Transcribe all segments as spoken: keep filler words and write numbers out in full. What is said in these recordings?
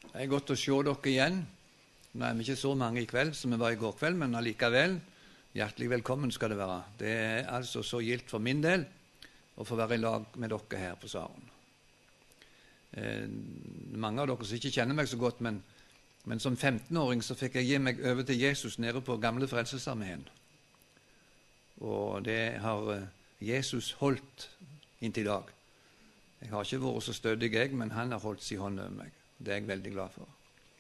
Det er godt å se dere igjen. Nå er vi ikke så mange i kveld som vi var i går kveld, men allikevel, hjertelig velkommen skal det være. Det er altså så gildt for min del å få være i lag med dere her på Saren. Eh, mange av dere som ikke kjenner meg så godt, men, men som femtenåring så fikk jeg gi meg over til Jesus nede på gamle Frelsesarmeen. Og det har Jesus holdt inntil i dag. Jeg har ikke vært så stødig jeg, men han har holdt sin hånd over meg. Det er jeg veldig glad for.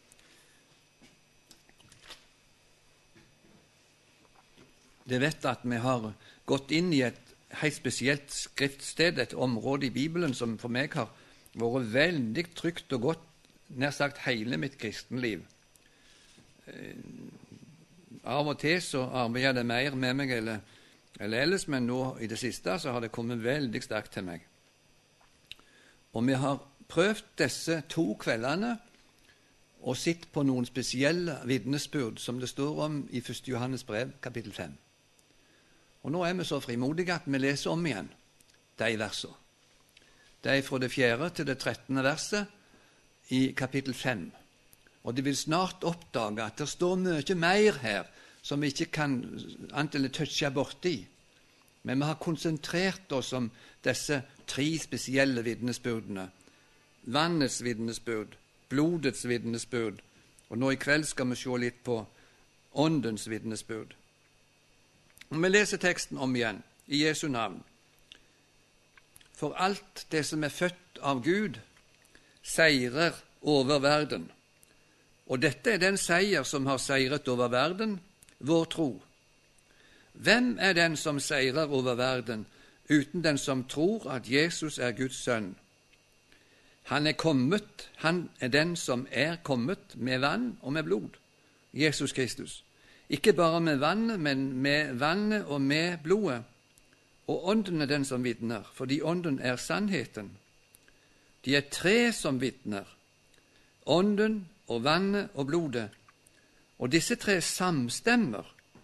Det vet at vi har gått inn i et helt spesielt skriftsted, et område i Bibelen som for meg har vært veldig trygt og godt, nær sagt hele mitt kristenliv. Eh, av og til så arbeider det mer med meg eller, eller ellers, men nå i det siste så har det kommet veldig sterkt til meg. Og vi har prøvd disse to kveldene og sett på noen spesielle vitnesbyrd som det står om i første Johannes brev, kapittel fem. Og nå er vi så frimodige at vi leser om igjen de versene. Det er fra det fjerde til det trettende verset i kapittel fem. Og de vil snart oppdage at det står mye mer her som vi ikke kan antall touche borti. Men vi har konsentrert oss om disse tre spesielle vitnesbyrdene. Vannets vitnesbyrd, blodets vitnesbyrd, og nå i kveld skal vi se litt på åndens vitnesbyrd. Og vi leser teksten om igjen, i Jesu navn. For alt det som er født av Gud, seirer over verden. Og dette er den seier som har seiret over verden, vår tro. Hvem er den som seirer over verden, uten den som tror at Jesus er Guds sønn? Han er kommet, han er den som er kommet med vann og med blod, Jesus Kristus. Ikke bare med vannet, men med vannet og med blodet. Og ånden er den som vitner, fordi ånden er sannheten. De er tre som vitner, ånden og vannet og blodet. Og disse tre samstemmer.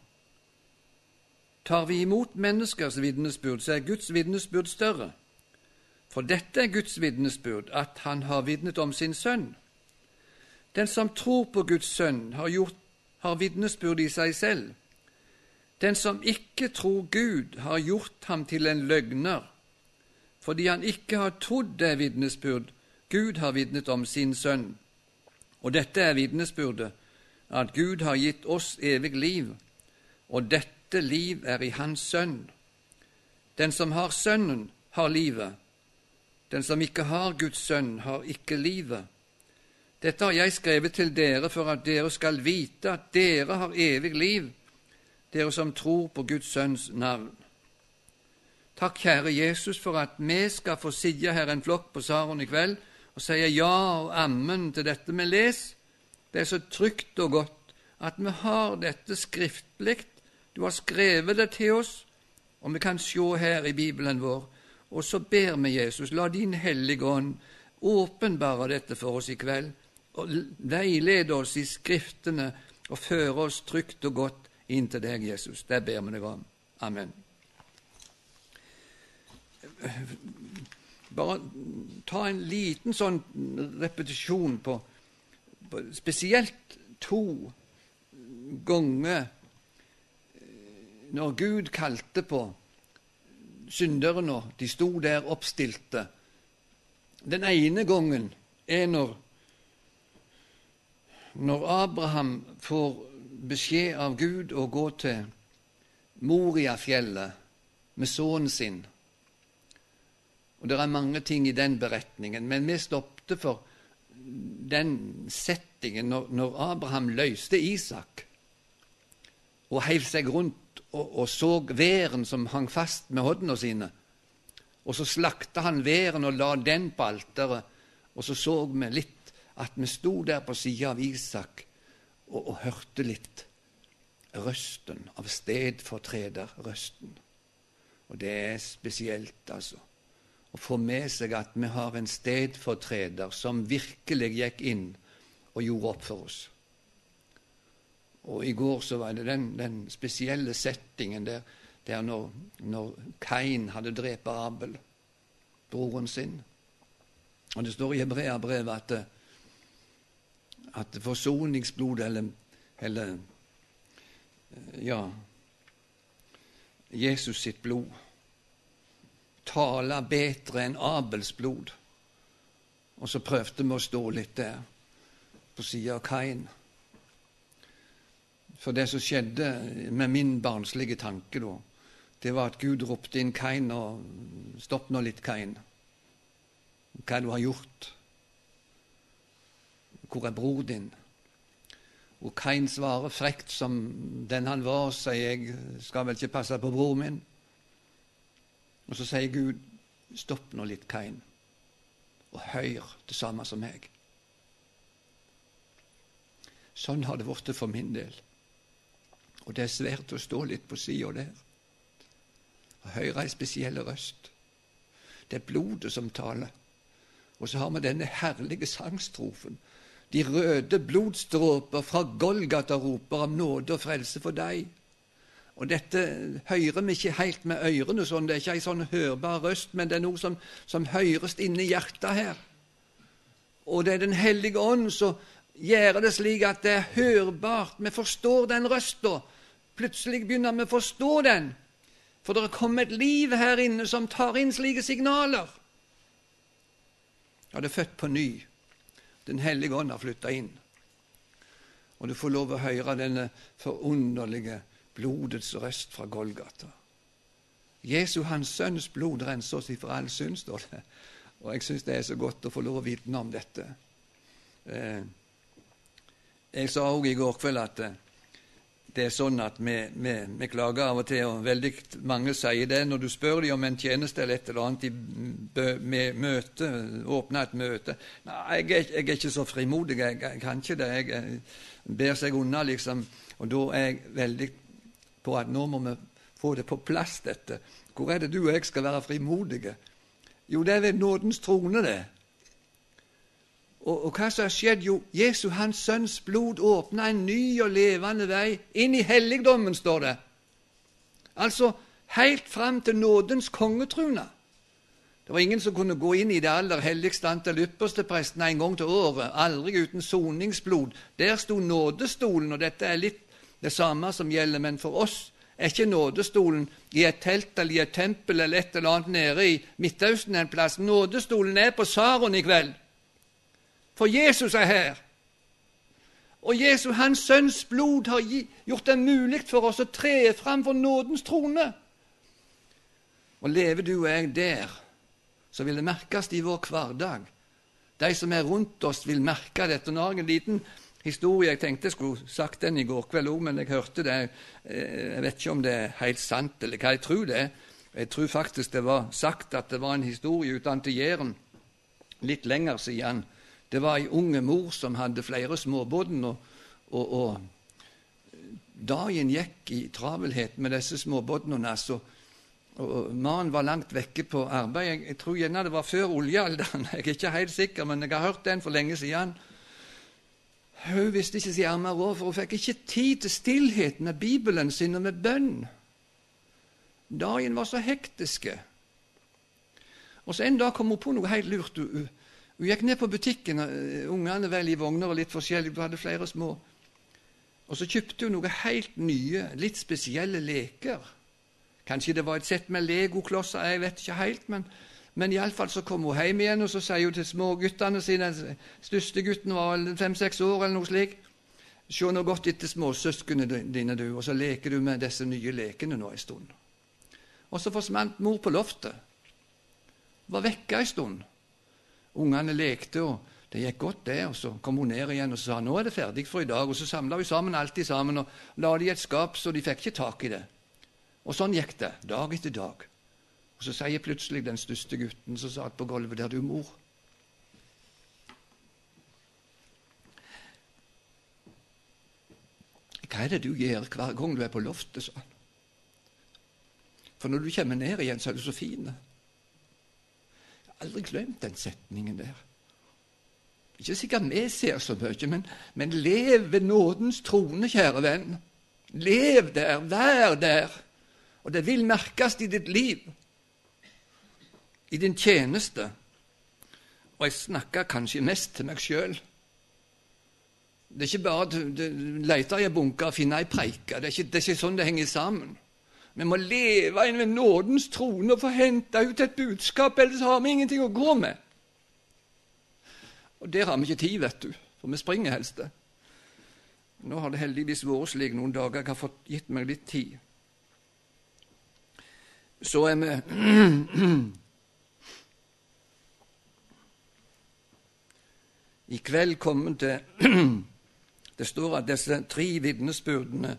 Tar vi imot menneskers vitnesbyrd, så er Guds vitnesbyrd større. For dette er Guds vitnesbyrd, at han har vitnet om sin sønn. Den som tror på Guds sønn, har, gjort, har vitnesbyrd i seg selv. Den som ikke tror Gud, har gjort ham til en løgner, fordi han ikke har trodd det vitnesbyrd Gud har vitnet om sin sønn. Og dette er vitnesbyrdet, at Gud har gitt oss evig liv, og dette liv er i hans sønn. Den som har sønnen, har livet. Den som ikke har Guds sønn, har ikke livet. Dette har jeg skrevet til dere for at dere skal vite at dere har evig liv, dere som tror på Guds sønns navn. Takk, kjære Jesus, for at vi skal få sige her en flokk på Saren i kveld og si ja og amen til dette vi leser. Det er så trygt og godt at vi har dette skriftlig. Du har skrevet det til oss, og vi kan se her i Bibelen vår. Og så ber vi Jesus, la din hellige ånd åpenbare dette for oss i kveld, og veilede oss i skriftene og føre oss trygt og godt inn til deg, Jesus. Det ber vi deg om. Amen. Bare ta en liten sånn repetisjon på, på spesielt to ganger når Gud kalte på synderne, de sto der oppstilte. Den ene gangen er når, når Abraham får beskjed av Gud å gå til Moriafjellet med sønnen sin. Og det er mange ting i den beretningen, men vi stoppte for den settingen når, når Abraham løste Isak og heiv seg rundt Og, og så væren som hang fast med hodene sine. Og så slakta han væren og la den på alteret. Og så så vi litt at vi sto der på siden av Isak og, og hørte litt røsten av stedfortrederrøsten. Og det er spesielt, altså, å få med seg at vi har en stedfortreder som virkelig gikk inn og gjorde opp for oss. Og i går så var det den, den spesielle settingen der, der når, når Kain hadde drept Abel, broren sin. Og det står i Hebreabrevet at at forsoningsblod, eller, eller ja, Jesus sitt blod, taler bedre enn Abels blod. Og så prøvde vi å stå litt der, på siden av Kain. For det som skjedde med min barnslige tanke da, det var at Gud ropte inn Kain, og stopp nå litt, Kain. Hva du har gjort? Hvor er bror din? Og Kain svarer frekt som den han var, og sier, jeg skal vel ikke passe på bror min. Og så sier Gud, stopp nå litt, Kain, og hør det samme som meg. Sånn har det vært for min del. Og det er svært å stå litt på siden der, og høre en spesiell røst. Det er blodet som taler. Og så har vi denne herlige sangstrofen. De røde blodstråper fra Golgata roper om nåde og frelse for deg. Og dette hører vi ikke helt med ørene, sånn. Det er ikke en sånn hørbar røst, men det er noe som, som høres inne i hjertet her. Og det er Den hellige ånd som gjør det slik at det er hørbart. Vi forstår den røsten. Plutselig begynner vi å forstå den. For det er kommet et liv her inne som tar inn slike signaler. Ja, det er født på ny. Den hellige ånd har flyttet inn. Og du får lov å høre denne forunderlige blodets røst fra Golgata. Jesu, hans sønns blod, renser oss ifra all synd, står det. Og jeg synes det er så godt å få lov å vitne om dette. Eh, jeg sa også i går kveld at det er sånn at vi, vi, vi klager av og til, og veldig mange sier det når du spør dem om en tjeneste eller et eller annet i møte, åpne et møte. Nei, jeg er, jeg er ikke så frimodig, jeg, jeg kan ikke det. Jeg, jeg ber seg unna, liksom. Og da er jeg veldig på at nå må vi få det på plass, dette. Hvor er det du og jeg skal være frimodige? Jo, det er ved nådens trone, det. Og, og hva som har skjedd? Jo, Jesu, hans sønns blod, åpnet en ny og levende vei inn i helligdommen, står det. Altså, helt fram til nådens kongetruna. Det var ingen som kunne gå inn i det aller helligste antall ypperstepresten en gang til året, aldri uten soningsblod. Der sto nådestolen, og dette er litt det samme som gjelder, men for oss er ikke nådestolen i et telt eller i et tempel eller et eller annet nede i Midtøsten en plass. Nådestolen er på Saron i kveld. For Jesus er her. Og Jesus, hans sønns blod, har gjort det mulig for oss å tre fram for nådens trone. Og lever du og jeg der, så vil det merkes i vår hverdag. De som er rundt oss vil merke dette. Nå har jeg en liten historie, jeg tenkte jeg skulle sagt den i går kveld også, men jeg hørte det. Jeg vet ikke om det er helt sant, eller hva jeg tror det er. Jeg tror faktisk det var sagt at det var en historie utenfor til Jæren, litt lenger siden. Det var en unge mor som hadde flere småbåten, og, og, og dagen gikk i travelhet med disse småbåtene hennes, og, og mannen var langt vekke på arbeid. Jeg, jeg tror gjerne det var før oljealderen, jeg er ikke helt sikker, men jeg har hørt den for lenge siden. Hun visste ikke sin arme råd, for hun fikk ikke tid til stillhet med Bibelen sin og med bønn. Dagen var så hektiske. Og så en dag kom hun på noe helt lurt. Hun, hun gikk ned på butikken, ungene vel i vogner og litt forskjellig, hun hadde flere små. Og så kjøpte hun noe helt nye, litt spesielle leker. Kanskje det var et sett med legoklosser, jeg vet ikke helt, men, men i alle fall så kom hun hjem igjen, og så sier hun til små guttene sine, største gutten var fem-seks år eller noe slik, se nå godt etter småsøskene dine du, og så leker du med disse nye lekene nå en stund. Og så forsvant mor på loftet, var vekke en stund. Ungene lekte, og det gikk godt det, og så kom hun ned igjen og sa, nå er det ferdig for i dag, og så samlet vi sammen alltid sammen, og la de i et skap, så de fikk ikke tak i det. Og sånn gikk det, dag etter dag. Og så sier plutselig den største gutten som satt på gulvet, der du mor. Hva er det du gjør hver gang du er på loftet, sa han. For når du kommer ned igjen, så er du så fin. Jeg har aldri glemt den setningen der. Ikke sikkert vi ser så mye, men, men lev ved nådens trone, kjære venn. Lev der, vær der. Og det vil merkes i ditt liv, i din tjeneste. Og jeg snakker kanskje mest til meg selv. Det er ikke bare å lete i en bunke og finne en preike. Det er ikke, det er ikke sånn det henger sammen. Vi må leve inn ved nådens trone og få hente ut et budskap, ellers har vi ingenting å gå med. Og der har vi ikke tid, vet du, for vi springer helst det. Nå har det heldigvis vært slik noen dager, jeg har fått gitt meg litt tid. Så er vi i kveld kommet til det står at disse tre vitnesbyrdene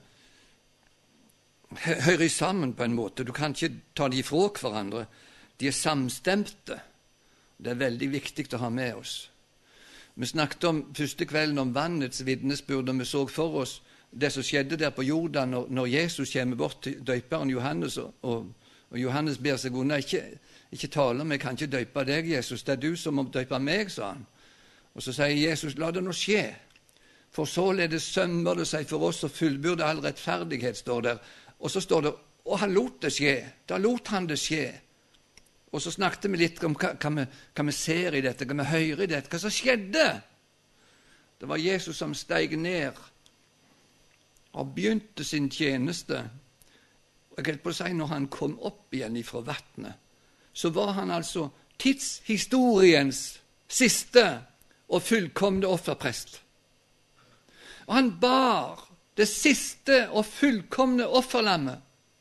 hører sammen på en måte. Du kan ikke ta de fra hverandre. De er samstemte. Det er veldig viktig å ha med oss. Vi snakket om første kvelden om vannets vitnesbyrd, og vi så for oss det som skjedde der på Jordan når, når Jesus kommer bort til døperen Johannes, og, og, og Johannes ber seg unna. Ikke, ikke tale om, jeg kan ikke døpe deg, Jesus. Det er du som må døpe meg, sa han. Og så sier Jesus, la det nå skje. For således sømmer det seg for oss å fullbyrde all rettferdighet, står der. Og så står det, og han lot det skje. Da lot han det skje. Og så snakket vi litt om hva, hva, vi, hva vi ser i dette, hva vi hører i dette, hva som skjedde. Det var Jesus som steg ned og begynte sin tjeneste. Og jeg helt på å si, når han kom opp igjen fra vattnet, så var han altså tidshistoriens siste og fullkomne offerprest. Og han bar det siste og fullkomne offerlammet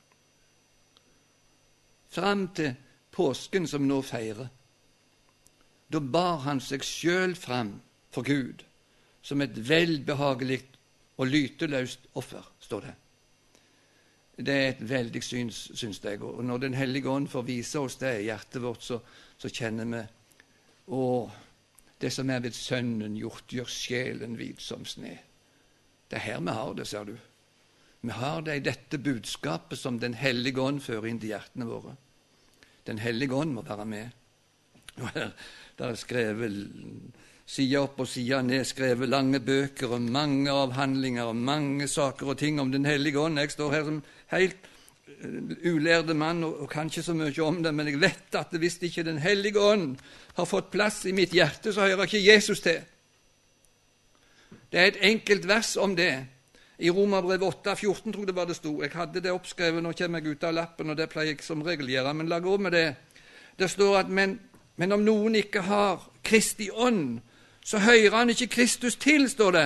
fram til påsken som nå feirer. Da bar han seg selv fram for Gud som et velbehagelig og lyteløst offer, står det. Det er et veldig syns, syns jeg. Og når Den hellige ånd får vise oss det i hjertet vårt, så, så kjenner vi å, det som er ved Sønnen gjort, gjør sjelen hvit som sne. Det er her vi har det, ser du. Vi har det i dette budskapet som Den hellige ånd fører inn til hjertene våre. Den hellige ånd må være med. Og her, der er skrevet side opp og side ned, skrevet lange bøker og mange avhandlinger og mange saker og ting om Den hellige ånd. Jeg står her som helt ulærde mann og, og kan ikke så mye om det, men jeg vet at hvis ikke Den hellige ånd har fått plass i mitt hjerte, så hører ikke Jesus til. Det er et enkelt vers om det. I Romerbrevet åtte fjorten tror jeg det var det sto. Jeg hadde det oppskrevet, nå kommer jeg ut av lappen, og det pleier jeg som regel gjøre, men la gå med det. Det står at, men, men om noen ikke har Kristi ånd, så hører han ikke Kristus til, står det.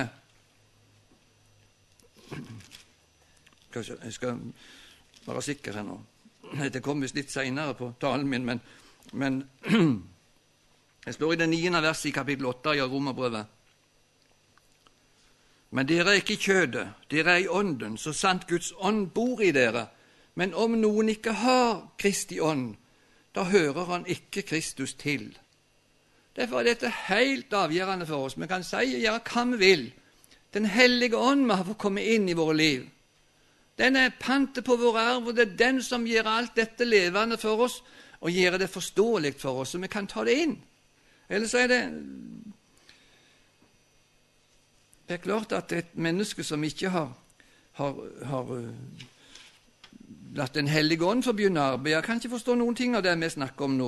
Jeg skal være sikker her nå. Det kommer visst litt senere på talen min, men, men det står i det niende verset i kapittel åtte i Romerbrevet. Men dere er ikke i kjødet, dere er i ånden, så sant Guds ånd bor i dere. Men om noen ikke har Kristi ånd, da hører han ikke Kristus til. Derfor er dette helt avgjørende for oss. Vi kan si og gjøre hva vi vil. Den hellige ånd må ha fått komme inn i våre liv. Den er pantet på vår arv, og det er den som gjør alt dette levende for oss, og gjør det forståelig for oss, så vi kan ta det inn. Ellers er det Det er klart at et menneske som ikke har, har, har uh, latt Den hellige ånd få begynne arbeid, jeg kan ikke forstå noen ting av det vi snakker om nå.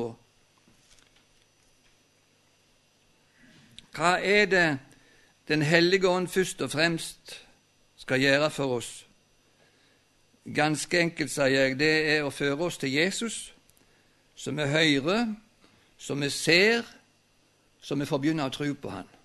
Hva er det Den hellige ånd først og fremst skal gjøre for oss? Ganske enkelt, sier jeg, det er å føre oss til Jesus, så vi hører, så vi ser, så vi får begynne å tro på han.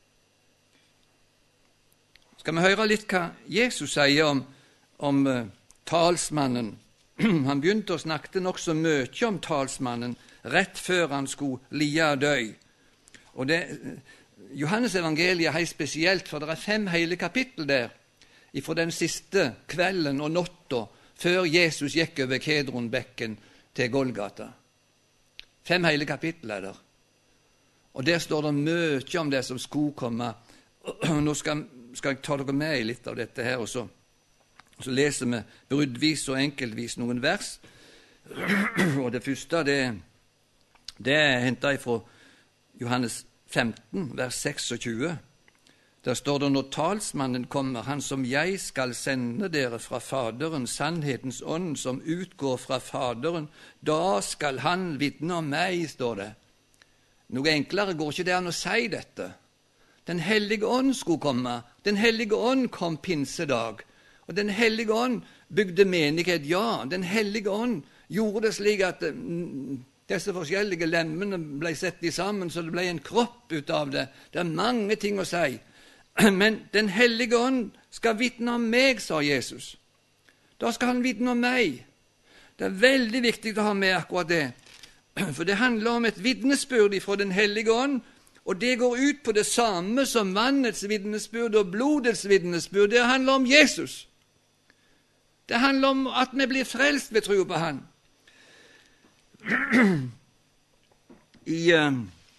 Skal vi høre litt hva Jesus sier om, om uh, talsmannen? Han begynte å snakke nok så mye om talsmannen rett før han skulle lie og dø. Og det, Johannes evangeliet er helt spesielt, for det er fem hele kapittel der, fra den siste kvelden og natta før Jesus gikk over Kedronbekken til Golgata. Fem hele kapittel er der. Og der står det mye om det som skulle komme. Nå skal skal jeg ta dere med i litt av dette her, og så, og så leser vi bruddvis og enkeltvis noen vers. Og det første, det, det er hentet fra Johannes femten, vers seksogtjue. Der står det, når talsmannen kommer, han som jeg skal sende dere fra Faderen, sannhetens ånd som utgår fra Faderen, da skal han vitne om meg, står det. Noe enklere går ikke det an å si dette. Den hellige ånd skulle komme. Den hellige ånd kom pinsedag. Og den hellige ånd bygde menighet. Ja, den hellige ånd gjorde det slik at mm, disse forskjellige lemmene ble sett sammen, så det ble en kropp ut av det. Det er mange ting å si. Men den hellige ånd skal vitne om meg, sa Jesus. Da skal han vitne om meg. Det er veldig viktig å ha med akkurat det. For det handler om et vitnesbyrd fra den hellige ånd, og det går ut på det samme som vannets vitnesbyrd og blodets vitnesbyrd. Det handler om Jesus. Det handler om at vi blir frelst ved tro på han. I, uh,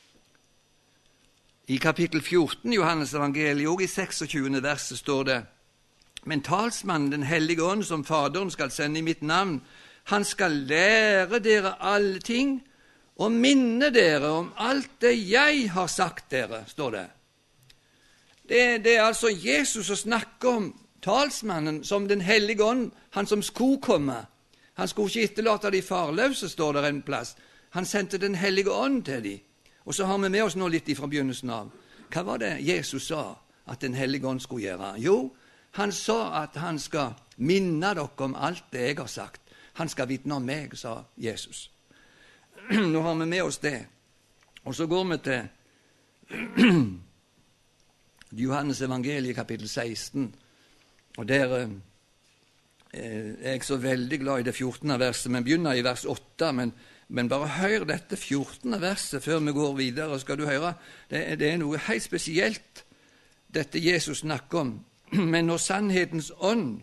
I kapittel fjorten, Johannes evangeliet, og i seksogtyvende verset står det: Men talsmannen, den hellige ånd, som Faderen skal sende i mitt navn, han skal lære dere alle ting og minne dere om alt det jeg har sagt dere, står det. Det, det er altså Jesus som snakker om talsmannen som den hellige ånd, han som skulle komme. Han skulle ikke etterlate de farløse, står det en plass. Han sendte den hellige ånd til dem. Og så har vi med oss nå litt fra begynnelsen av. Hva var det Jesus sa at den hellige ånd skulle gjøre? Jo, han sa at han skal minne dere om alt det jeg har sagt. Han skal vitne om meg, sa Jesus. Nå har vi med oss det. Og så går vi til Johannes evangeliet kapittel seksten. Og der eh, er jeg så veldig glad i det fjortende verset, men begynner i vers åtte, men, men bare hør dette fjortende verset før vi går videre, skal du høre. Det, det er noe helt spesielt, dette Jesus snakker om. Men når sannhetens ånd,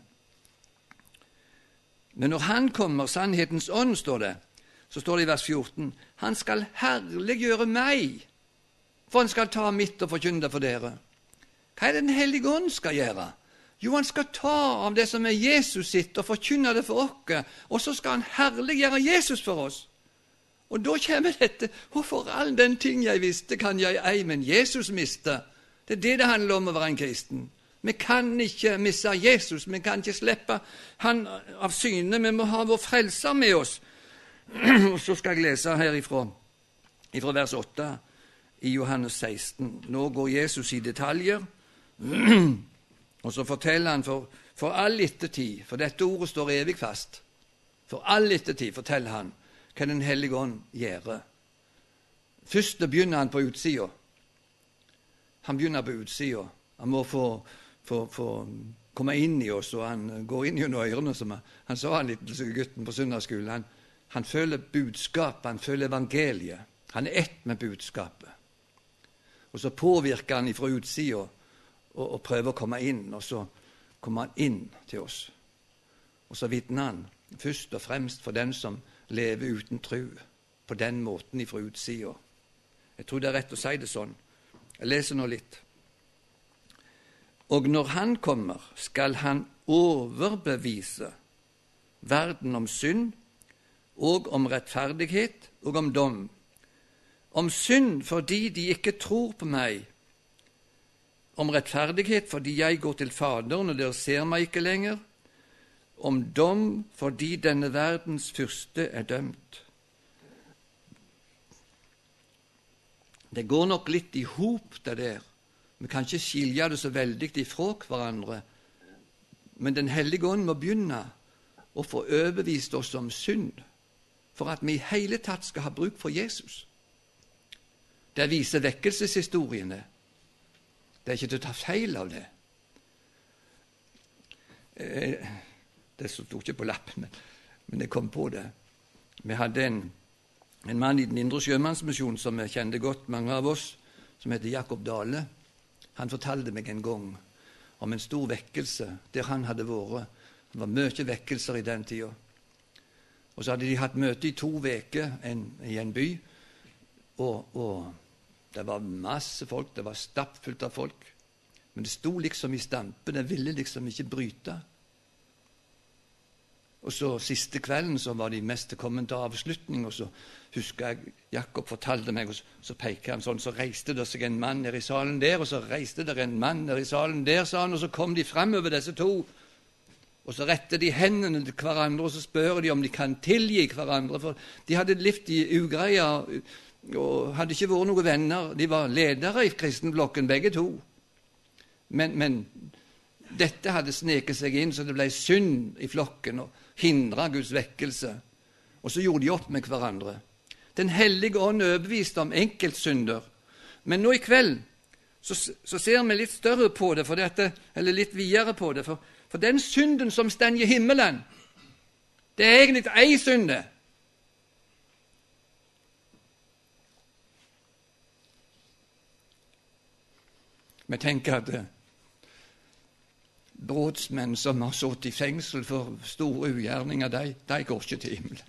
men når han kommer, sannhetens ånd, står det, så står det i vers fjorten, han skal herliggjøre meg, for han skal ta mitt og forkynne det for dere. Hva er det den hellige ånd skal gjøre? Jo, han skal ta av det som er Jesus sitt og forkynne det for oss, og så skal han herliggjøre Jesus for oss. Og da kommer dette, og for all den ting jeg visste kan jeg ei, men Jesus miste. Det er det det handler om å være en kristen. Vi kan ikke misse Jesus, vi kan ikke slippe han av syne, vi må ha vår frelser med oss. Og så skal jeg lese herifra, ifra vers åtte i Johannes seksten. Nå går Jesus i detaljer, og så forteller han for, for all ettertid, for dette ordet står evig fast, for all ettertid forteller han hva den hellige ånd gjør. Først begynner han på utsida. Han begynner på utsida. Han må få For, for komme inn i oss, og han går inn gjennom ørene, som han, han sa han litt til gutten på søndagsskolen. Han, han føler budskapet, han føler evangeliet. Han er ett med budskapet. Og så påvirker han ifra utsida og, og prøver å komme inn, og så kommer han inn til oss. Og så vitner han først og fremst for den som lever uten tro, på den måten ifra utsida. Jeg tror det er rett å si det sånn. Jeg leser nå litt. Og når han kommer, skal han overbevise verden om synd, og om rettferdighet, og om dom. Om synd fordi de ikke tror på meg. Om rettferdighet fordi jeg går til Faderen, og dere ser meg ikke lenger. Om dom fordi denne verdens fyrste er dømt. Det går nok litt i hop det der. Vi kan ikke skilje det så veldig ifra hverandre, men den hellige ånd må begynne å få overbevist oss om synd, for at vi i hele tatt skal ha bruk for Jesus. Det viser vekkelseshistoriene. Det er ikke til å ta feil av det. Det sto ikke på lappen, men jeg kom på det. Vi hadde en, en mann i Den indre sjømannsmisjon som vi kjente godt, mange av oss, som heter Jakob Dale. Han fortalte meg en gang om en stor vekkelse der han hadde vært. Det var mye vekkelser i den tida. Og så hadde de hatt møte i to veker i en by, og, og det var masse folk, det var stappfullt av folk. Men det sto liksom i stampe, det ville liksom ikke bryte. Og så siste kvelden så var de mest kommet til avslutning, og så husker jeg Jakob fortalte meg, og så, så peker han sånn, så reiste det seg en mann ned i salen der, og så reiste det en mann ned i salen der, sa han, og så kom de frem over disse to, og så retter de hendene til hverandre, og så spør de om de kan tilgi hverandre, for de hadde livt i ugreia og hadde ikke vært noen venner. De var ledere i kristenblokken, begge to. Men, men dette hadde sneket seg inn, så det ble synd i flokken og hindret Guds vekkelse. Og så gjorde de opp med hverandre. Den hellige ånd overbeviste om enkeltsynder. Men nå i kveld så, så ser vi litt større på det, for dette, eller litt videre på det. For, for den synden som stender i himmelen, det er egentlig ei synde. Vi tenker at brotsmenn som har sittet i fengsel for store ugjerninger, de, de går ikke til himmelen.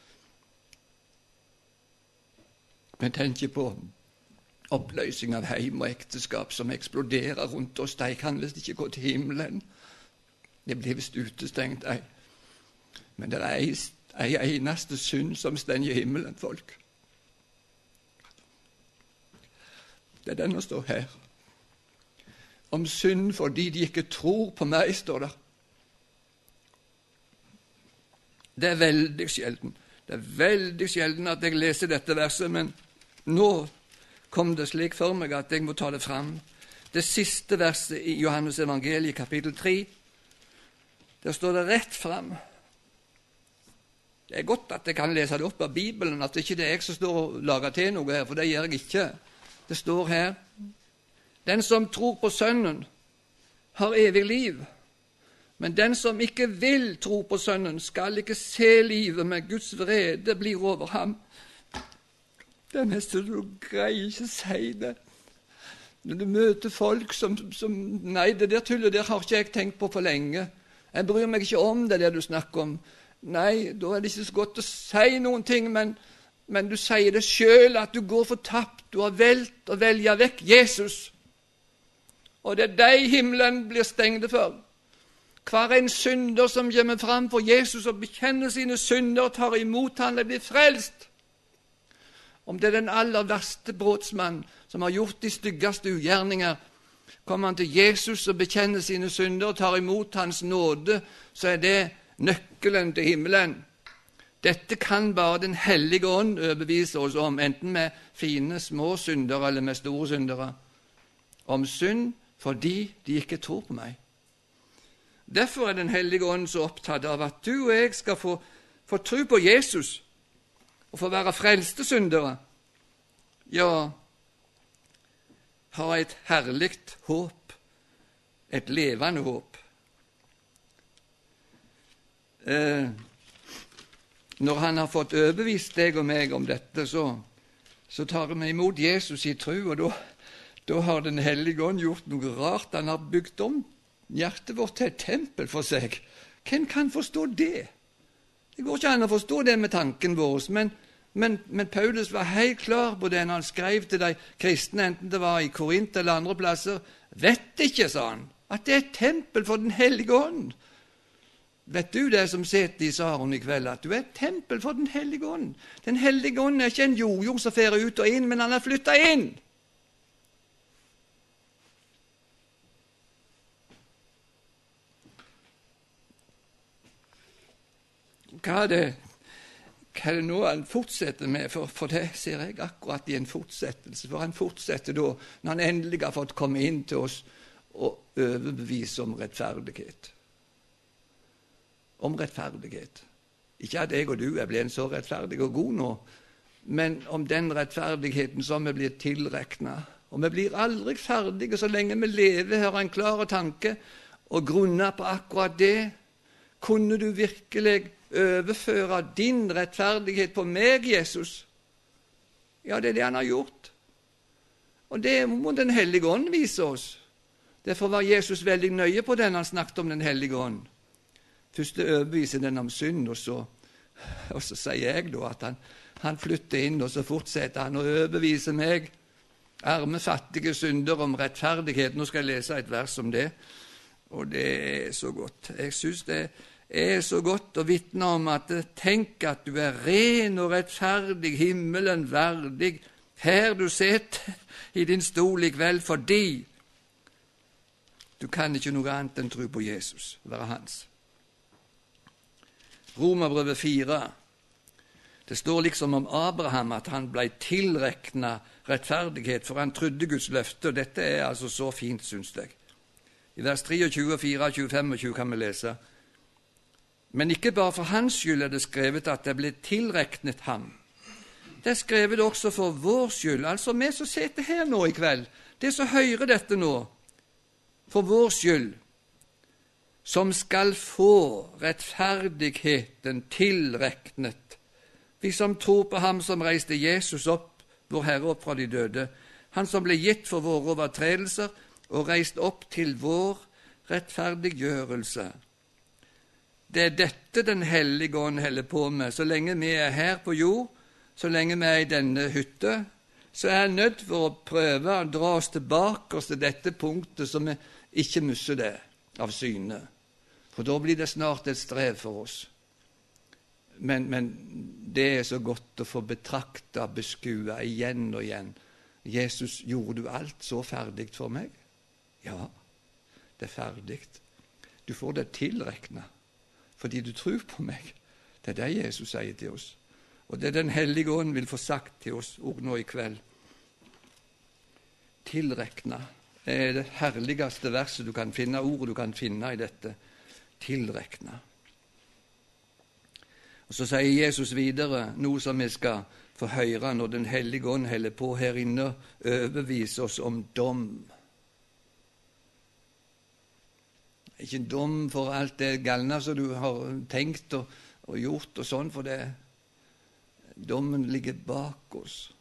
Vi tenker på oppløsning av heim og ekteskap som eksploderer rundt oss. De kan visst ikke gå til himmelen. De blir visst utestengt, de. Men det er ei, ei eneste synd som stender i himmelen, folk. Det er den som står her. Om synd fordi de ikke tror på meg, står det. Det er veldig sjelden. Det er veldig sjelden at jeg leser dette verset, men nå kom det slik for meg at jeg må ta det fram. Det siste verset i Johannes evangeliet, kapittel tre, der står det rett fram. Det er godt at jeg kan lese det opp av Bibelen, at det ikke er jeg som står og lager til noe her, for det gjør jeg ikke. Det står her: den som tror på Sønnen, har evig liv. Men den som ikke vil tro på Sønnen, skal ikke se livet, men Guds vrede blir over ham. Det er nesten du greier ikke si det. Når du møter folk som, som nei, det der tullet der har ikke jeg tenkt på for lenge. Jeg bryr meg ikke om det der du snakker om. Nei, da er det ikke så godt å si noen ting, men, men du sier det selv, at du går fortapt. Du har valgt å velge vekk Jesus. Og det er deg himmelen blir stengt for. Hver en synder som kommer fram for Jesus og bekjenner sine synder og tar imot han, det blir frelst. Om det er den aller verste brotsmann som har gjort de styggeste ugjerninger, kommer han til Jesus og bekjenner sine synder og tar imot hans nåde, så er det nøkkelen til himmelen. Dette kan bare Den hellige ånd overbevise oss om, enten med fine små syndere eller med store syndere. Om synd fordi de ikke tror på meg. Derfor er Den hellige ånd så opptatt av at du og jeg skal få, få tro på Jesus og få være frelste syndere. Ja, ha et herligt håp, et levende håp. Eh, når han har fått overbevist deg og meg om dette, så, så tar vi imot Jesus i tro, og da, da har Den hellige ånd gjort noe rart. Han har bygd om hjertet vårt til et tempel for seg. Hvem kan forstå det? Det går ikke an å forstå det med tanken vår, men, men, men Paulus var helt klar på det når han skrev til de kristne, enten det var i Korint eller andre plasser. Vet ikke, sa han, at det er et tempel for Den hellige ånd. Vet du det som sitter i Saron i kveld, at du er et tempel for Den hellige ånd? Den hellige ånd er ikke en jojo som fer ut og inn, men han er flyttet inn. Hva er det, hva er det nå han fortsetter med? For, for det ser jeg akkurat i en fortsettelse. For han fortsetter da, når han endelig har fått komme inn til oss og overbevise om rettferdighet. Om rettferdighet. Ikke at jeg og du er blitt så rettferdig og god nå, men om den rettferdigheten som vi blir tilreknet. Og vi blir aldri ferdige så lenge vi lever her en klar tanke og grunner på akkurat det. Kunne du virkelig overføre din rettferdighet på meg, Jesus? Ja, det er det han har gjort. Og det må Den hellige ånd vise oss. Derfor var Jesus veldig nøye på den han snakket om Den hellige ånd. Først overbeviser den om synd, og så, og så sier jeg da at han, han flytter inn, og så fortsetter han å overbevise meg, arme, fattige synder, om rettferdighet. Nå skal jeg lese et vers om det, og det er så godt. Jeg synes det er så godt å vitne om at tenk at du er ren og rettferdig, himmelen verdig, her du sitter i din stol i kveld, fordi du kan ikke noe annet enn tro på Jesus, være hans. Romerbrevet fire. Det står liksom om Abraham at han ble tilreknet rettferdighet, for han trodde Guds løfte, og dette er altså så fint, synes jeg. I vers treogtjue, tjuefire, tjuefem kan vi lese: Men ikke bare for hans skyld er det skrevet at det ble tilreknet ham. Det er skrevet også for vår skyld, altså vi som sitter her nå i kveld, det som hører dette nå, for vår skyld, som skal få rettferdigheten tilreknet. Vi som tror på ham som reiste Jesus opp, vår Herre opp fra de døde, han som ble gitt for våre overtredelser og reist opp til vår rettferdiggjørelse. Det er dette Den hellige ånd holder på med. Så lenge vi er her på jord, så lenge vi er i denne hytte, så er jeg nødt for å prøve å dra oss tilbake oss til dette punktet, så vi ikke misser det av syne. For da blir det snart et strev for oss. Men, men det er så godt å få betrakte og beskue igjen og igjen. Jesus, gjorde du alt så ferdig for meg? Ja, det er ferdig. Du får det tilreknet fordi du tror på meg. Det er det Jesus sier til oss. Og det Den hellige ånd vil få sagt til oss også nå i kveld. Tilreknet er det herligste verset du kan finne, ordet du kan finne i dette. Tilreknet. Og så sier Jesus videre noe som vi skal få høre når Den hellige ånd holder på her inne og overviser oss om dom. Ikke en dom for alt det galne som du har tenkt og, og gjort og sånn, for det. Dommen ligger bak oss.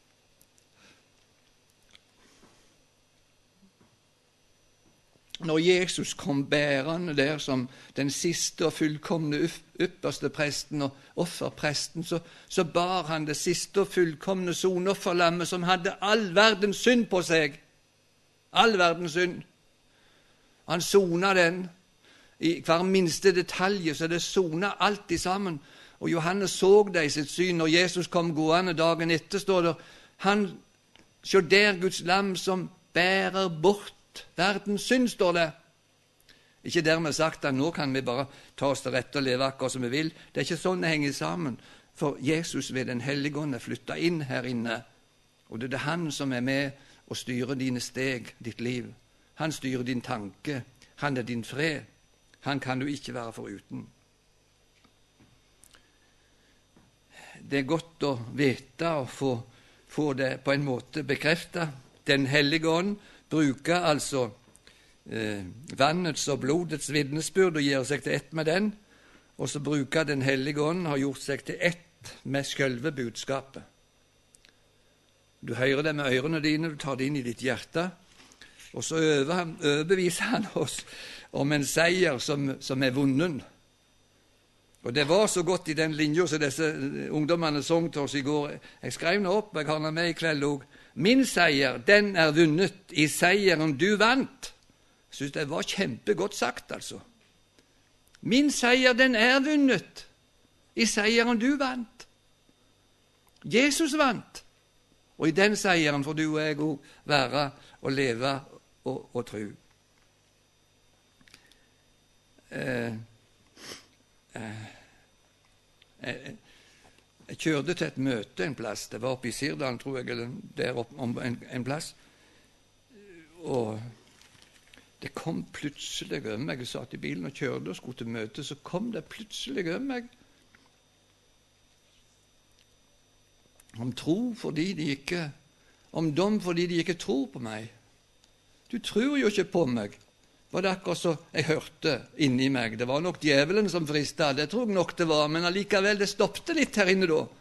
Når Jesus kom bærende der som den siste og fullkomne ypperste presten og offerpresten, så, så bar han det siste og fullkomne sonofferlammet som hadde all verdens synd på seg. All verdens synd. Han sona den i hver minste detalj, så det sona alt sammen. Og Johannes så det i sitt syn, når Jesus kom gående dagen etter, står det, han, se der Guds lam som bærer bort verdens synd, står det. Ikke dermed sagt at nå kan vi bare ta oss til rette og leve akkurat som vi vil. Det er ikke sånn det henger sammen. For Jesus ved Den hellige ånd er flyttet inn her inne. Og det er det han som er med og styrer dine steg, ditt liv. Han styrer din tanke. Han er din fred. Han kan du ikke være foruten. Det er godt å vite og få, få det på en måte bekreftet. Den hellige ånd bruker altså eh, vannets og blodets vitnesbyrd og gjør seg til ett med den, og så bruker Den hellige ånd har gjort seg til ett med selve budskapet. Du hører det med ørene dine, du tar det inn i ditt hjerte, og så øver, overbeviser han oss om en seier som, som er vunnen. Og det var så godt i den linjen som disse ungdommene sang til oss i går. Jeg skrev nå opp, jeg har den med i kveld også. Min seier, den er vunnet i seieren du vant. Jeg synes det var kjempegodt sagt, altså. Min seier, den er vunnet i seieren du vant. Jesus vant. Og i den seieren får du og jeg også være og leve og, og tro. Eh, eh, eh, Jeg kjørte til et møte en plass, det var oppe i Sirdalen, tror jeg, eller der oppe om en, en plass, og det kom plutselig over meg. Jeg satt i bilen og kjørte og skulle til møte, så kom det plutselig over meg om tro fordi de ikke, om dom fordi de ikke tror på meg. Du tror jo ikke på meg. Var det akkurat så jeg hørte inni meg. Det var nok djevelen som fristet, det tror jeg nok det var, men allikevel, det stoppte litt her inne da.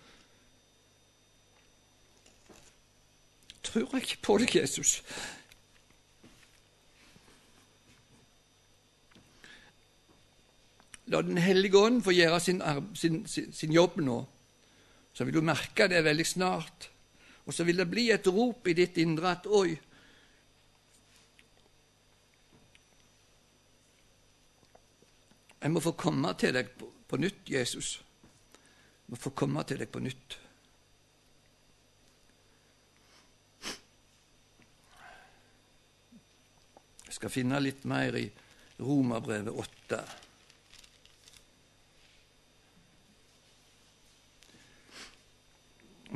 Tror jeg ikke på deg, Jesus? La Den hellige ånd få gjøre sin, sin, sin, sin jobb nå, så vil du merke det veldig snart, og så vil det bli et rop i ditt indre at, oi, jeg må få komme til deg på, på nytt, Jesus. Jeg må få komme til deg på nytt. Jeg skal finne litt mer i Romerbrevet åtte.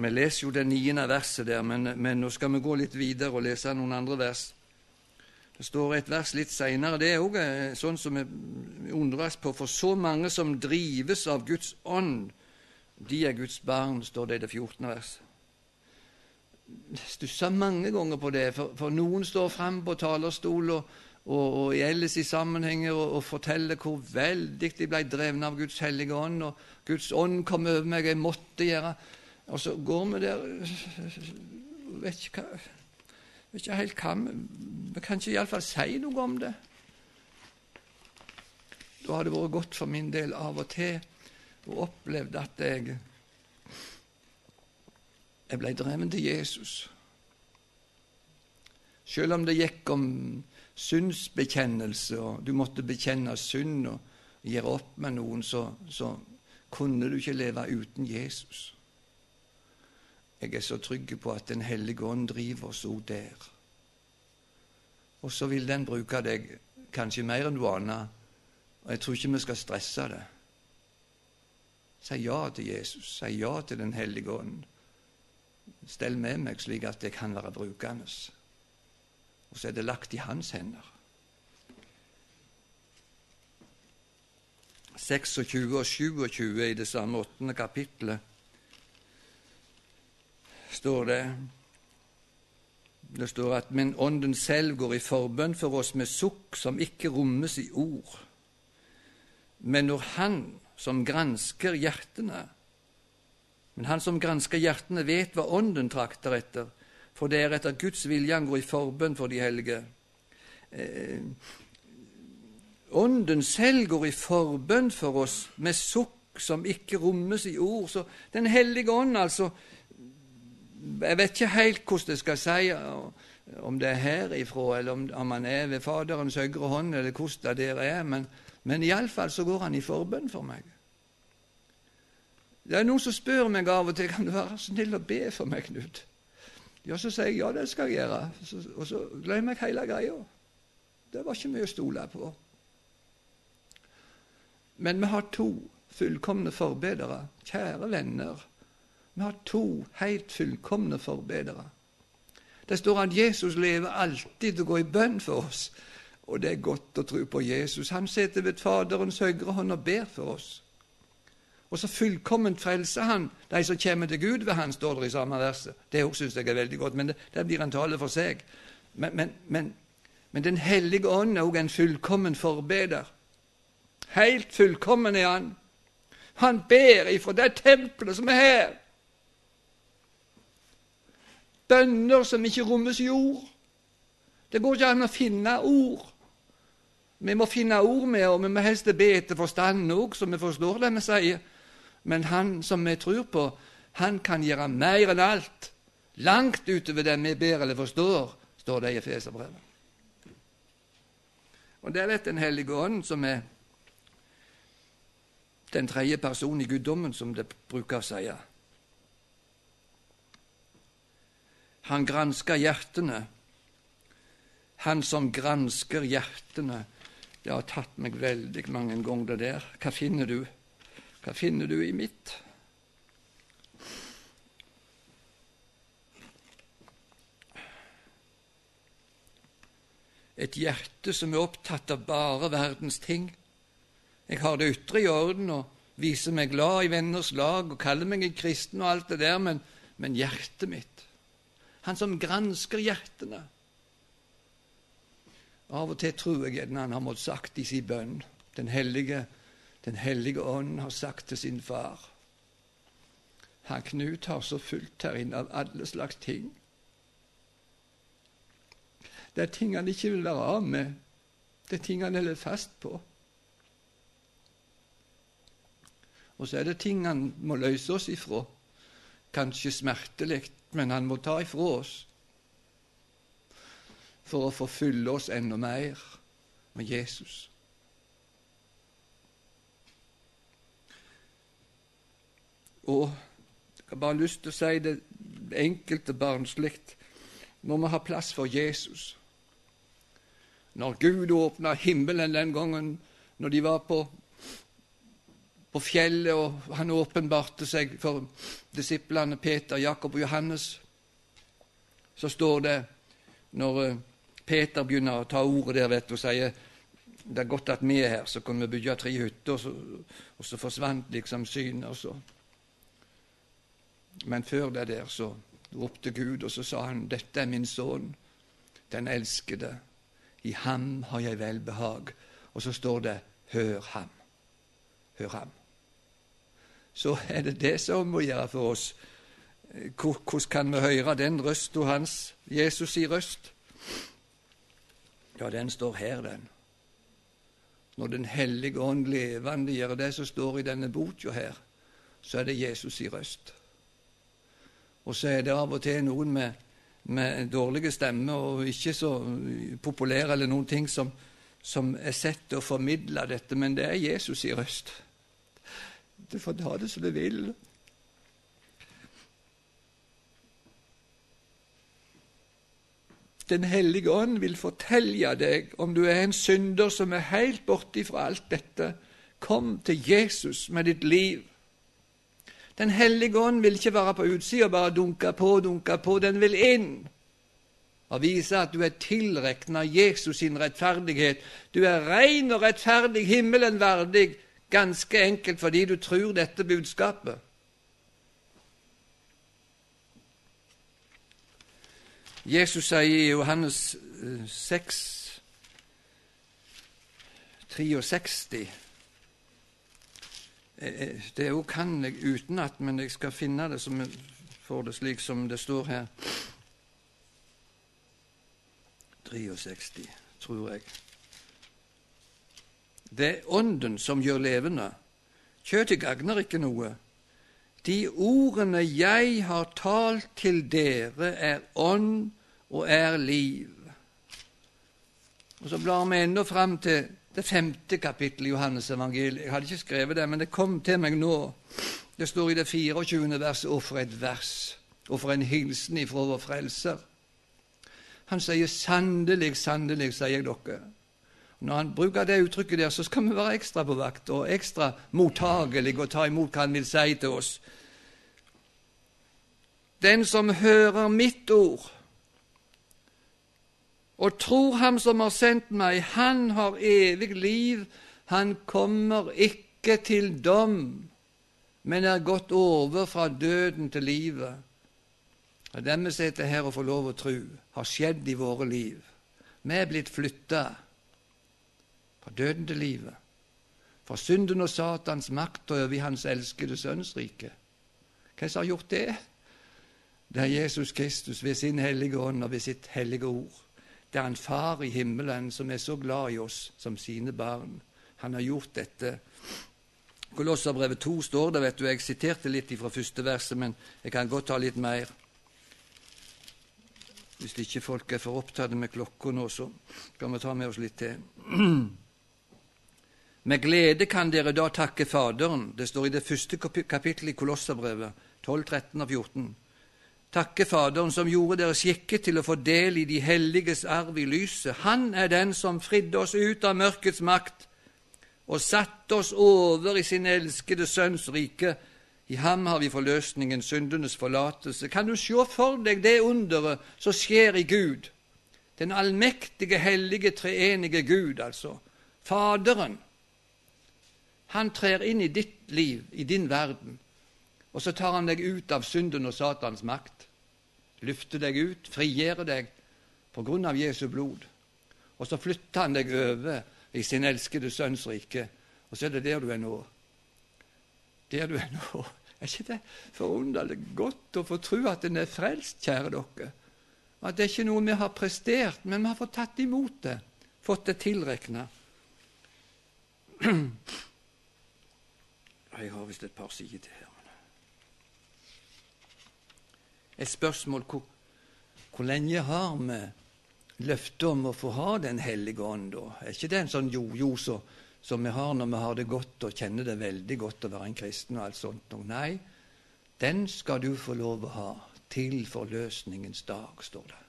Vi leser jo det niende verset der, men, men nå skal vi gå litt videre og lese noen andre vers. Det står et vers litt senere. Det er også sånn som vi undres på. For så mange som drives av Guds ånd, de er Guds barn, står det i det fjortende vers. Jeg stusser mange ganger på det, for, for noen står frem på talerstol og, og, og ellers i sammenhenger og, og forteller hvor veldig de ble drevne av Guds hellige ånd, og Guds ånd kom over meg, jeg måtte gjøre. Og så går vi der, vet ikke hva, vet ikke helt hva, vi kan ikke i alle fall si noe om det. Da har det vært godt for min del av og til, og opplevd at jeg Jeg ble dreven til Jesus. Selv om det gikk om syndsbekjennelse, og du måtte bekjenne synd og gjøre opp med noen, så, så kunne du ikke leve uten Jesus. Jeg er så trygg på at Den hellige ånd driver oss også der. Og så vil den bruke deg kanskje mer enn du aner, og jeg tror ikke vi skal stresse det. Si ja til Jesus, si ja til Den hellige ånd. Stell med meg slik at jeg kan være brukende. Og så er det lagt i hans hender. seksogtjue og sjuogtjue i det samme åttende kapitlet står det Det står at men ånden selv går i forbønn for oss med sukk som ikke rommes i ord. Men når han som gransker hjertene Men han som gransker hjertene vet hva ånden trakter etter, for det er etter Guds vilje han går i forbønn for de hellige. Eh, ånden selv går i forbønn for oss med sukk som ikke rommes i ord. Så Den hellige ånd, altså, jeg vet ikke helt hvordan det skal si, om det er herifra, eller om, om han er ved Faderens høyre hånd, eller hvordan det der er, men, men i alle fall så går han i forbønn for meg. Det er noen som spør meg av og til, kan du være snill og be for meg, Knut? Ja, så sier jeg, ja, det skal jeg gjøre. Så, og så glemmer jeg hele greia. Det var ikke mye å stole på. Men vi har to fullkomne forbedere, kjære venner. Vi har to helt fullkomne forbedere. Det står at Jesus lever alltid og går i bønn for oss. Og det er godt å tro på Jesus. Han sitter ved Faderens høyre hånd og ber for oss. Og så fullkomment frelser han de som kommer til Gud ved han, står det i samme verset. Det også synes jeg er veldig godt, men det, det blir en tale for seg. Men, men, men, men Den hellige ånd er også en fullkommen forbeder. Helt fullkommen er han. Han ber ifra det tempelet som er her. Bønner som ikke rommes i ord. Det går ikke an å finne ord. Vi må finne ord med, og vi må helst be etter forstand også, så vi forstår det vi sier. Men han som vi tror på, han kan gjøre mer enn alt, langt utover det vi ber eller forstår, står det i Efeserbrevet. Og det er Den hellige ånd som er den tredje personen i guddommen, som det bruker å si. Han gransker hjertene. Han som gransker hjertene. Det har tatt meg veldig mange ganger det der. Hva finner du? Hva finner du i mitt? Et hjerte som er opptatt av bare verdens ting. Jeg har det ytre i orden og viser meg glad i venners lag og kaller meg en kristen og alt det der, men, men hjertet mitt, han som gransker hjertene. Av og til tror jeg at han har måttet sagt i sin bønn, den hellige, den hellige ånd har sagt til sin far, han Knut har så fullt her inne av alle slags ting. Det er ting han ikke vil være av med, det er ting han holder fast på. Og så er det ting han må løse oss ifra, kanskje smertelig, men han må ta ifra oss, for å forfylle oss enda mer med Jesus. Og jeg har bare lyst til å si det enkelt og barnsligt, må vi ha plass for Jesus. Når Gud åpnet himmelen den gangen, når de var på, på fjellet, og han åpenbarte seg for disiplene Peter, Jakob og Johannes. Så står det, når Peter begynner å ta ordet der, vet du, og sier det er godt at vi er her, så kan vi bygge tre hytter, og så, og så forsvant liksom synet. Og så. Men før det der så ropte Gud, og så sa han, dette er min sønn, den elskede. I ham har jeg velbehag. Og så står det, hør ham. Hør ham. Så er det det som må gjøre for oss. Hvordan kan vi høre den røsten hans, Jesus i røst? Ja, den står her, den. Når den hellige ånd levende gjør det som står i denne boka her, så er det Jesus i røst. Og så er det av og til noen med, med dårlige stemmer og ikke så populære eller noen ting som, som er sett til å formidle dette, men det er Jesus i røst. Du får ta det som du vil. Den hellige ånd vil fortelle deg om du er en synder som er helt borte fra alt dette. Kom til Jesus med ditt liv. Den hellige ånd vil ikke være på utsida og bare dunke på, dunke på. Den vil inn og vise at du er tilreknet Jesus sin rettferdighet. Du er ren og rettferdig, himmelen verdig, ganske enkelt fordi du tror dette budskapet. Jesus sier i Johannes seks, sekstifire, det jo kan jeg utenat, men jeg skal finne det som jeg får det slik som det står her. sekstifire, tror jeg. Det er ånden som gjør levende. Kjøttet gagner ikke noe. De ordene jeg har talt til dere er ånd og er liv. Og så blar vi enda fram til det femte kapittelet i Johannes evangeliet. Jeg hadde ikke skrevet det, men det kom til meg nå. Det står i det fireogtjuende verset, og for et vers, og for en hilsen ifra vår frelser. Han sier, sannelig, sannelig, sier jeg dere. Når han bruker det uttrykket der, så skal vi være ekstra på vakt og ekstra mottagelige og ta imot hva han vil si til oss. Den som hører mitt ord og tror ham som har sendt meg, han har evig liv. Han kommer ikke til dom, men er gått over fra døden til livet. Og det vi sitter her og får lov å tro, har skjedd i våre liv. Vi er blitt flyttet fra døden til livet, fra synden og Satans makt og over i hans elskede sønns rike. Hva som har gjort det? Det er Jesus Kristus ved sin hellige ånd og ved sitt hellige ord. Det er en far i himmelen som er så glad i oss som sine barn. Han har gjort dette. Kolosserbrevet to står det, vet du, jeg siterte litt fra første verset, men jeg kan godt ta litt mer. Hvis ikke folk er for opptatt med klokka nå, så kan vi ta med oss litt til. Med glede kan dere da takke Faderen. Det står i det første kapittelet i Kolosserbrevet, tolv, tretten og fjorten. Takke Faderen som gjorde dere skikket til å få del i de helliges arv i lyset. Han er den som fridde oss ut av mørkets makt og satte oss over i sin elskede sønns rike. I ham har vi forløsningen, syndenes forlatelse. Kan du se for deg det underet som skjer i Gud? Den allmektige, hellige, treenige Gud, altså. Faderen. Han trer inn i ditt liv, i din verden, og så tar han deg ut av synden og Satans makt. Lyfter deg ut, frigjør deg på grunn av Jesu blod. Og så flytter han deg over i sin elskede sønns rike. Og så er det der du er nå. Der du er nå. Er ikke det forunderlig godt å få tro at en er frelst, kjære dere? At det er ikke noe vi har prestert, men vi har fått tatt imot det. Fått det tilreknet. Jeg har vist et par sider til her. Et spørsmål, hvor, hvor lenge har vi løftet om å få ha den hellige ånd da? Er ikke det en sånn jo-jo så, som vi har når vi har det godt og kjenner det veldig godt å være en kristen og alt sånt? Nei, den skal du få lov å ha til forløsningens dag, står det.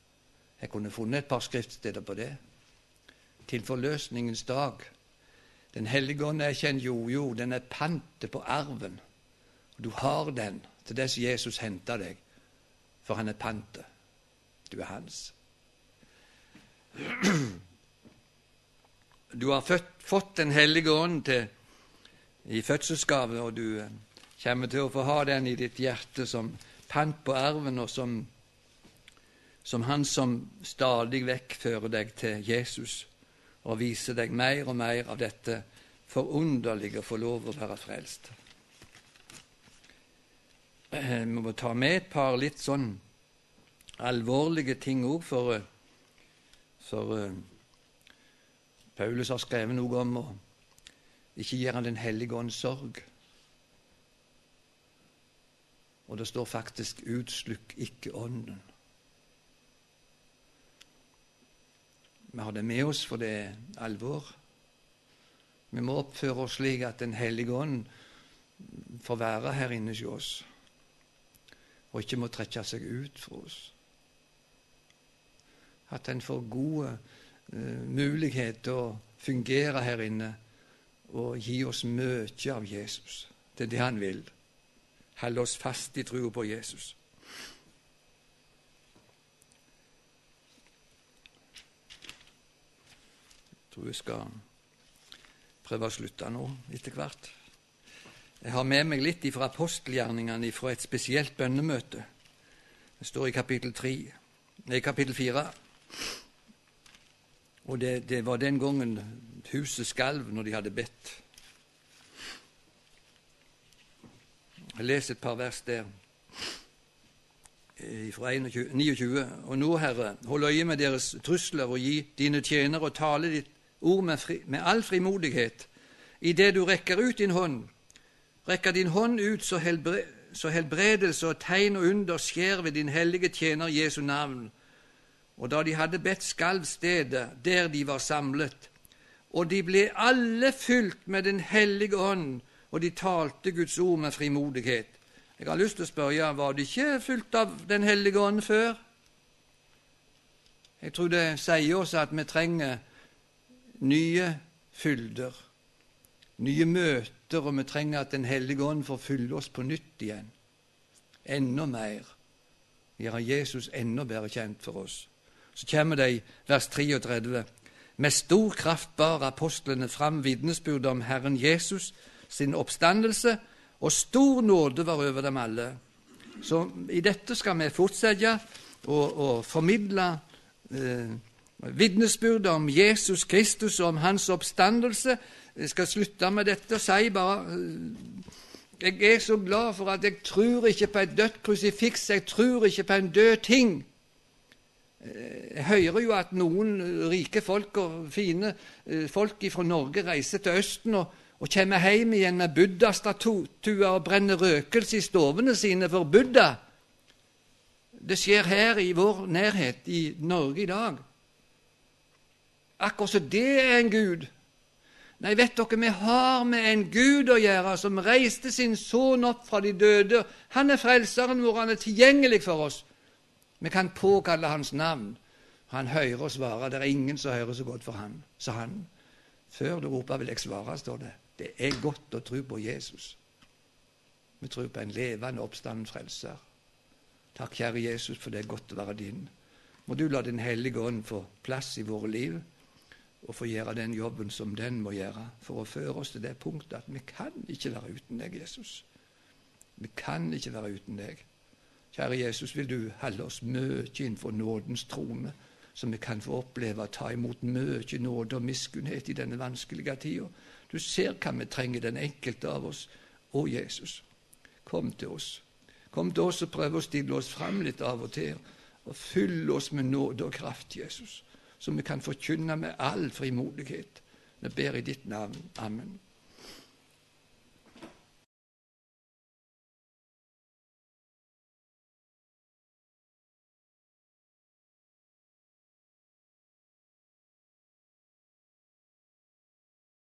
Jeg kunne funnet et par skriftsteder på det. Til forløsningens dag. Den hellige ånd er ikke en jojo, den er pantet på arven. Du har den til dess Jesus henter deg, for han er pantet. Du er hans. Du har født, fått Den hellige ånd til, i fødselsgave, og du kommer til å få ha den i ditt hjerte som pant på arven, og som, som han som stadig vekk fører deg til Jesus, og viser deg mer og mer av dette forunderlige å få lov å være frelst. Vi må ta med et par litt sånn alvorlige ting også, for, for uh, Paulus har skrevet noe om å ikke gjøre Den hellige ånd sorg. Og det står faktisk 'utslukk ikke ånden'. Vi har det med oss, for det er alvor. Vi må oppføre oss slik at Den hellige ånd får være her inne hos oss, og ikke må trekke seg ut fra oss. At en får gode uh, mulighet til å fungere her inne og gi oss mye av Jesus. Det er det han vil. Holde oss fast i troen på Jesus. Jeg tror jeg skal prøve å slutte nå etter hvert. Jeg har med meg litt fra apostelgjerningene fra et spesielt bønnemøte. Det står i kapittel tre, nei, kapittel fire. Og det, det var den gangen huset skalv når de hadde bedt. Jeg leser et par vers der fra niogtyve. Og nå, Herre, hold øye med deres trusler og gi dine tjenere og tale ditt ord med, fri, med all frimodighet. I det du rekker ut din hånd, rekker din hånd ut så, helbre, så helbredelse og tegn og under skjer ved din hellige tjener Jesu navn. Og da de hadde bedt skalv stedet der de var samlet, og de ble alle fylt med Den hellige ånd, og de talte Guds ord med frimodighet. Jeg har lyst til å spørre, var de ikke fylt av Den hellige ånd før? Jeg tror det sier oss at vi trenger nye fylder, nye møter, og vi trenger at Den hellige ånd får fylle oss på nytt igjen. Enda mer. Gjøre Jesus enda bedre kjent for oss. Så kommer det i vers treogtredve. Med stor kraft bar apostlene fram vitnesbyrd om Herren Jesus sin oppstandelse, og stor nåde var over dem alle. Så i dette skal vi fortsette og, og formidle eh, vitnesbyrd om Jesus Kristus og om hans oppstandelse. Jeg skal slutte med dette og si bare jeg er så glad for at jeg tror ikke på et dødt krusifiks, jeg tror ikke på en død ting. Jeg hører jo at noen rike folk og fine folk fra Norge reiser til Østen og, og kommer hjem igjen med Buddha-statuer og brenner røkelse i stovene sine for Buddha. Det skjer her i vår nærhet i Norge i dag. Akkurat så det er en Gud. Nei, vet dere, vi har med en Gud å gjøre som reiste sin sønn opp fra de døde. Han er frelseren vår, han er tilgjengelig for oss. Vi kan påkalle hans navn. Han hører oss svare. Det er ingen som hører så godt for han, sa han. Før du roper vil jeg svare, står det. Det er godt å tro på Jesus. Vi tror på en levende oppstanden frelser. Takk, kjære Jesus, for det er godt å være din. Må du la Den hellige ånd få plass i våre liv, og få gjøre den jobben som den må gjøre, for å føre oss til det punktet at vi kan ikke være uten deg, Jesus. Vi kan ikke være uten deg. Kjære Jesus, vil du holde oss mye innenfor nådens trone, så vi kan få oppleve å ta imot mye nåde og miskunnhet i denne vanskelige tiden. Du ser hva vi trenger, den enkelte av oss. Å, Jesus, kom til oss. Kom til oss og prøv å stille oss fram litt av og til, og fylle oss med nåde og kraft, Jesus, så vi kan forkynne med all frimodighet. Vi ber i ditt navn. Amen.